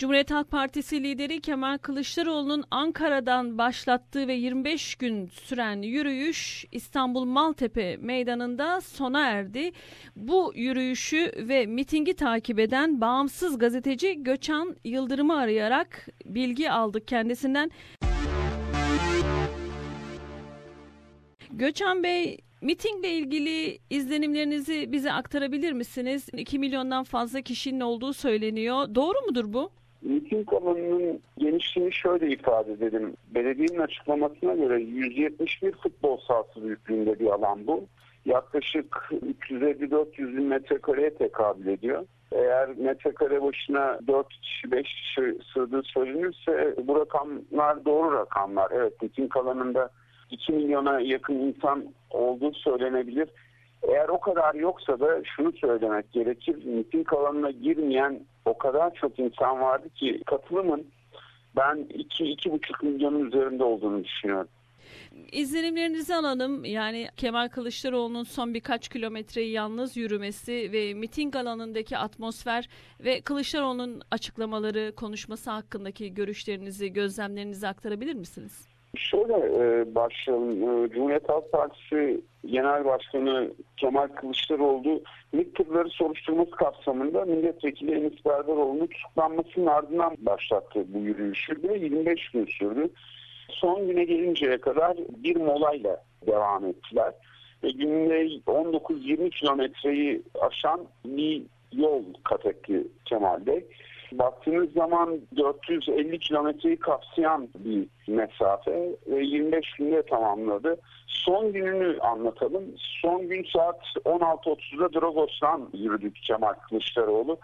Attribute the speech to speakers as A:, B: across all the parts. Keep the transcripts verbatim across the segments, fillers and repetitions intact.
A: Cumhuriyet Halk Partisi lideri Kemal Kılıçdaroğlu'nun Ankara'dan başlattığı ve yirmi beş gün süren yürüyüş İstanbul Maltepe Meydanı'nda sona erdi. Bu yürüyüşü ve mitingi takip eden bağımsız gazeteci Göçhan Yıldırım'ı arayarak bilgi aldık kendisinden. Göçhan Bey, mitingle ilgili izlenimlerinizi bize aktarabilir misiniz? iki milyondan fazla kişinin olduğu söyleniyor. Doğru mudur bu?
B: Miting alanının genişliğini şöyle ifade edelim. Belediyenin açıklamasına göre yüz yetmiş bir futbol sahası büyüklüğünde bir alan bu. Yaklaşık üç yüz elli dört yüz bin metrekareye tekabül ediyor. Eğer metrekare başına dört kişi beş kişi sığdığı söylenirse bu rakamlar doğru rakamlar. Evet, miting alanında iki milyona yakın insan olduğu söylenebilir. Eğer o kadar yoksa da şunu söylemek gerekir. Miting alanına girmeyen o kadar çok insan vardı ki katılımın ben iki iki buçuk milyonun üzerinde olduğunu düşünüyorum.
A: İzlenimlerinizi alalım. Yani Kemal Kılıçdaroğlu'nun son birkaç kilometreyi yalnız yürümesi ve miting alanındaki atmosfer ve Kılıçdaroğlu'nun açıklamaları, konuşması hakkındaki görüşlerinizi, gözlemlerinizi aktarabilir misiniz?
B: Şöyle e, başlayalım. E, Cumhuriyet Halk Partisi Genel Başkanı Kemal Kılıçdaroğlu MİT tırları soruşturması kapsamında Milletvekili Enis Berberoğlu'nun tutuklanmasının ardından başlattı bu yürüyüşü ve yirmi beş gün sürdü. Son güne gelinceye kadar bir molayla devam ettiler. Ve günde on dokuz yirmi kilometreyi aşan bir yol kat etti Kemal Bey. Baktığınız zaman dört yüz elli kilometreyi kapsayan bir mesafe ve yirmi beş günde tamamladı. Son gününü anlatalım. Son gün saat on altı otuzda Dragos'tan yürüdü Kemal Kılıçdaroğlu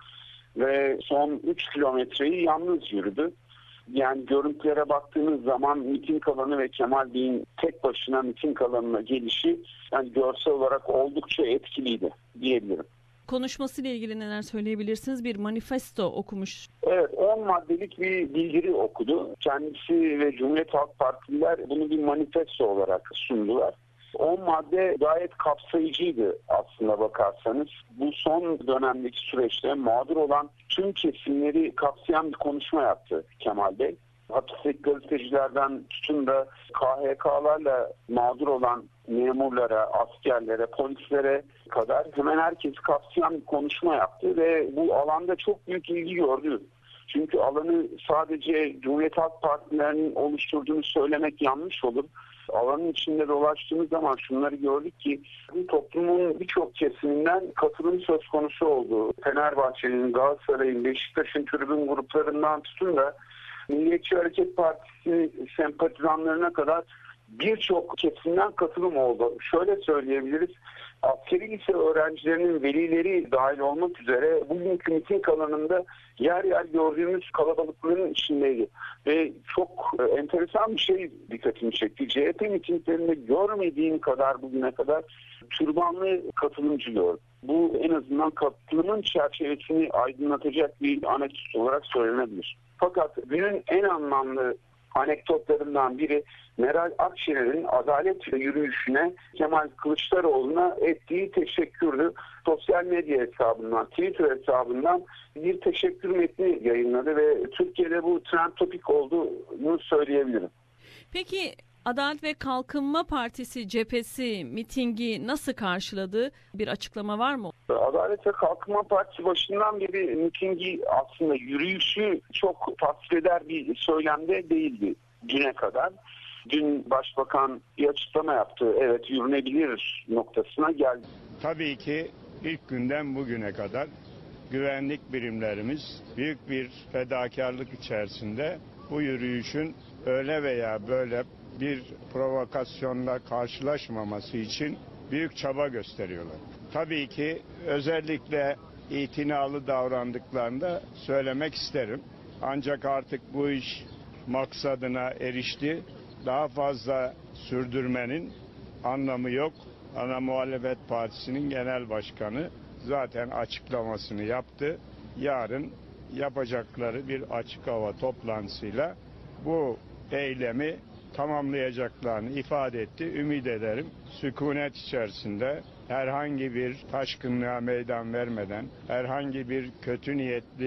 B: ve son üç kilometreyi yalnız yürüdü. Yani görüntülere baktığınız zaman miting alanı ve Kemal Bey'in tek başına miting alanına gelişi yani görsel olarak oldukça etkiliydi diyebilirim.
A: Konuşmasıyla ilgili neler söyleyebilirsiniz? Bir manifesto okumuş.
B: Evet, on maddelik bir bildiri okudu. Kendisi ve Cumhuriyet Halk Partililer bunu bir manifesto olarak sundular. on madde gayet kapsayıcıydı aslında bakarsanız. Bu son dönemdeki süreçte mağdur olan tüm kesimleri kapsayan bir konuşma yaptı Kemal Bey. Hapisteki gazetecilerden tutun da K H K'larla mağdur olan memurlara, askerlere, polislere kadar hemen herkesi kapsayan bir konuşma yaptı ve bu alanda çok büyük ilgi gördü. Çünkü alanı sadece Cumhuriyet Halk Partilerinin oluşturduğunu söylemek yanlış olur. Alanın içinde dolaştığımız zaman şunları gördük ki bu toplumun birçok kesiminden katılım söz konusu oldu. Fenerbahçe'nin, Galatasaray'ın, Beşiktaş'ın tribün gruplarından tutun da Milliyetçi Hareket Partisi sempatizanlarına kadar birçok kesimden katılım oldu. Şöyle söyleyebiliriz, askeri lise öğrencilerinin velileri dahil olmak üzere bugünkü miting alanında yer yer gördüğümüz kalabalıkların içindeydi. Ve çok enteresan bir şey dikkatimi çekti. C H P mitinglerinde görmediğim kadar bugüne kadar türbanlı katılımcı gördüm. Bu en azından katılımın çerçevesini aydınlatacak bir anekdot olarak söylenebilir. Fakat günün en anlamlı anekdotlarından biri Meral Akşener'in adalet yürüyüşüne Kemal Kılıçdaroğlu'na ettiği teşekkürdü. Sosyal medya hesabından, Twitter hesabından bir teşekkür metni yayınladı ve Türkiye'de bu trend topik olduğunu söyleyebilirim.
A: Peki Adalet ve Kalkınma Partisi cephesi mitingi nasıl karşıladı? Bir açıklama var mı?
B: Adalet ve Kalkınma Partisi başından beri mitingi aslında yürüyüşü çok tasvir eder bir söylemde değildi düne kadar. Dün Başbakan bir açıklama yaptı. Evet, yürünebilir noktasına geldi.
C: Tabii ki ilk günden bugüne kadar güvenlik birimlerimiz büyük bir fedakarlık içerisinde bu yürüyüşün öyle veya böyle bir provokasyonla karşılaşmaması için büyük çaba gösteriyorlar. Tabii ki özellikle itinalı davrandıklarını da söylemek isterim. Ancak artık bu iş maksadına erişti. Daha fazla sürdürmenin anlamı yok. Ana Muhalefet Partisi'nin genel başkanı zaten açıklamasını yaptı. Yarın yapacakları bir açık hava toplantısıyla bu eylemi tamamlayacaklarını ifade etti. Ümit ederim sükunet içerisinde herhangi bir taşkınlığa meydan vermeden, herhangi bir kötü niyetli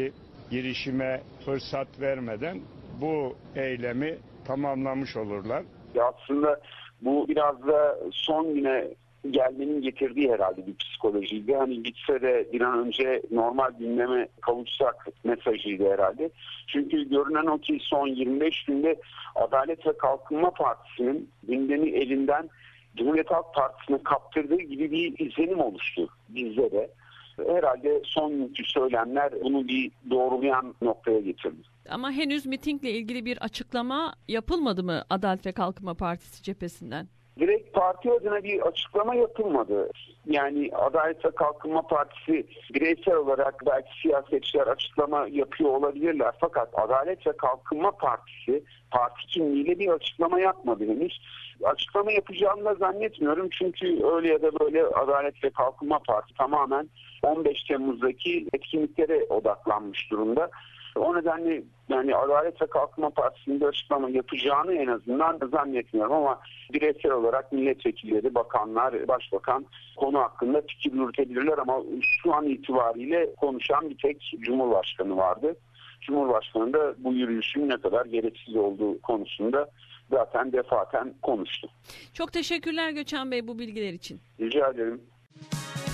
C: girişime fırsat vermeden bu eylemi tamamlamış olurlar.
B: Aslında bu biraz da son güne gelmenin getirdiği herhalde bir psikolojiydi. Hani bitse de bir an önce normal gündeme kavuşsak mesajıydı herhalde. Çünkü görünen o ki son yirmi beş günde Adalet ve Kalkınma Partisi'nin gündemi elinden Cumhuriyet Halk Partisi'ne kaptırdığı gibi bir izlenim oluştu bizde de. Herhalde son günkü söylemler bunu bir doğrulayan noktaya getirdi.
A: Ama henüz mitingle ilgili bir açıklama yapılmadı mı Adalet ve Kalkınma Partisi cephesinden?
B: Direkt parti adına bir açıklama yapılmadı. Yani Adalet ve Kalkınma Partisi bireysel olarak belki siyasetçiler açıklama yapıyor olabilirler. Fakat Adalet ve Kalkınma Partisi parti kimliğiyle bir açıklama yapmadı henüz. Açıklama yapacağını da zannetmiyorum. Çünkü öyle ya da böyle Adalet ve Kalkınma Partisi tamamen on beş Temmuz'daki etkinliklere odaklanmış durumda. O nedenle yani Adalet ve Kalkınma Partisi'nin bir açıklama yapacağını en azından zannetmiyorum ama bireysel olarak milletvekilleri, bakanlar, başbakan konu hakkında fikir yürütebilirler ama şu an itibariyle konuşan bir tek Cumhurbaşkanı vardı. Cumhurbaşkanı da bu yürüyüşün ne kadar gereksiz olduğu konusunda zaten defaten konuştu.
A: Çok teşekkürler Göçen Bey bu bilgiler için.
B: Rica ederim.